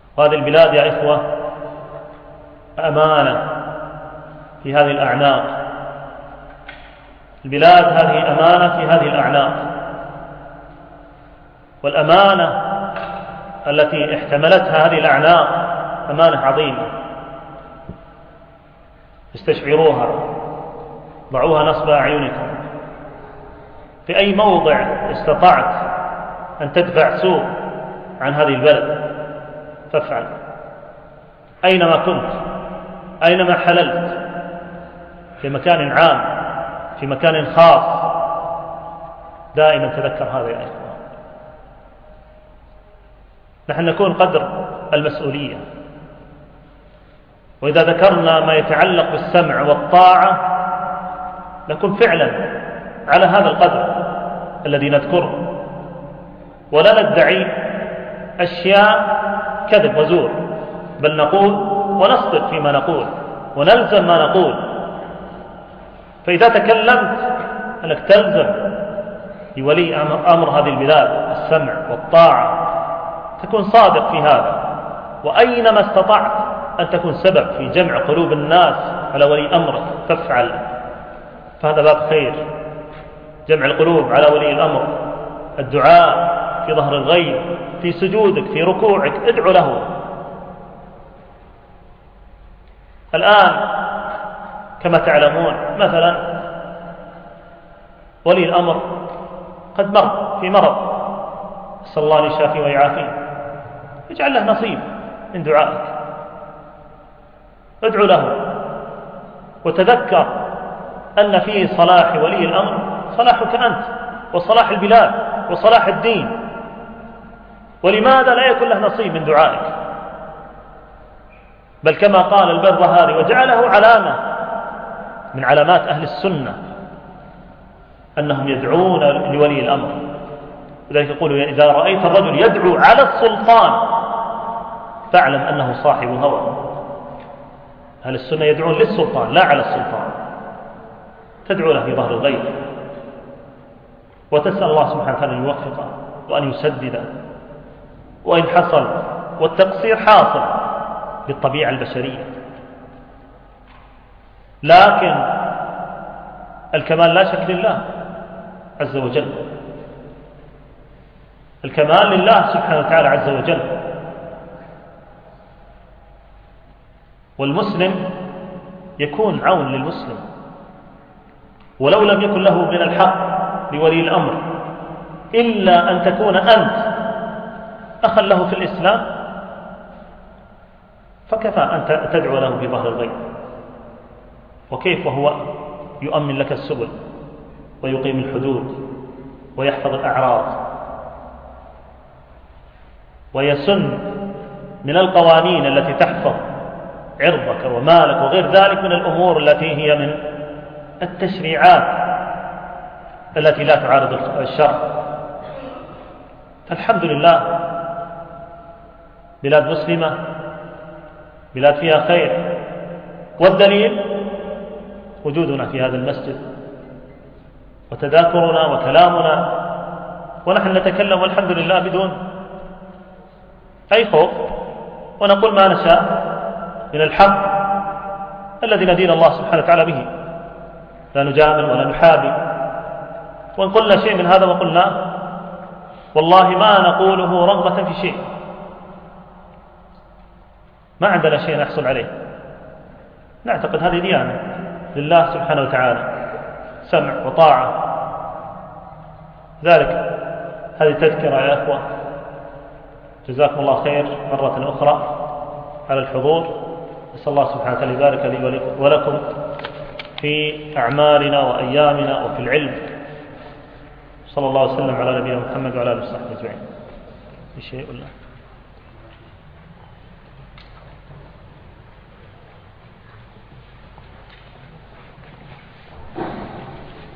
وهذه البلاد يا إخوة أمانة في هذه الأعناق، البلاد هذه أمانة في هذه الأعناق، والأمانة التي احتملتها هذه الأعناق أمانة عظيمة، استشعروها، ضعوها نصب أعينكم. في أي موضع استطعت أن تدفع سوء عن هذه البلد فافعل، أينما كنت، أينما حللت، في مكان عام، في مكان خاص، دائما تذكر هذا يا إخوة. نحن نكون قدر المسؤولية، وإذا ذكرنا ما يتعلق بالسمع والطاعة نكون فعلا على هذا القدر الذي نذكره، ولا ندعي أشياء كذب وزور، بل نقول ونصدق فيما نقول ونلزم ما نقول. فإذا تكلمت أنك تلزم لولي أمر هذه البلاد السمع والطاعة، تكون صادق في هذا، وأينما استطعت أن تكون سبب في جمع قلوب الناس على ولي أمرك فافعل، فهذا باب خير، جمع القلوب على ولي الأمر، الدعاء في ظهر الغيب، في سجودك، في ركوعك، ادعو له. الآن كما تعلمون مثلا ولي الأمر قد مر في مرض، نسأل الله أن يشافيه ويعافيه، اجعل له نصيب من دعائك، ادعو له، وتذكر أن في صلاح ولي الأمر صلاحك أنت وصلاح البلاد وصلاح الدين، ولماذا لا يكون له نصيب من دعائك؟ بل كما قال البربهاري وجعله علامة من علامات أهل السنة أنهم يدعون لولي الأمر، لذلك يقول إذا رأيت الرجل يدعو على السلطان فاعلم أنه صاحب هوى. أهل السنة يدعون للسلطان لا على السلطان، تدعو له في ظهر الغيب، وتسأل الله سبحانه وتعالى أن يوفقه وأن يسدده، وإن حصل والتقصير حاصل بالطبيعة البشرية، لكن الكمال لا شك لله عز وجل، الكمال لله سبحانه وتعالى عز وجل. والمسلم يكون عون للمسلم، ولو لم يكن له من الحق لولي الأمر إلا أن تكون أنت أخا له في الإسلام، فكفى أن تدعو له في ظهر الغيب، وكيف وهو يؤمن لك السبل ويقيم الحدود ويحفظ الأعراض ويسن من القوانين التي تحفظ عرضك ومالك وغير ذلك من الأمور التي هي من التشريعات التي لا تعارض الشرع. فالحمد لله بلاد مسلمة، بلاد فيها خير، والدليل وجودنا في هذا المسجد وتذاكرنا وكلامنا، ونحن نتكلم والحمد لله بدون أي خوف، ونقول ما نشاء من الحق الذي ندين الله سبحانه وتعالى به، لا نجامل ولا نحابي. وإن قلنا شيء من هذا وقلنا والله ما نقوله رغبة في شيء، ما عندنا شيء نحصل عليه، نعتقد هذه ديانة لله سبحانه وتعالى، سمع وطاعة. ذلك هذه تذكرة يا أخوة، جزاكم الله خير مرة أخرى على الحضور. نسأل الله سبحانه وتعالى يبارك لي ولكم في أعمالنا وأيامنا وفي العلم. صلى الله وسلم على نبينا محمد وعلى آله وصحبه أجمعين. في شيء ولا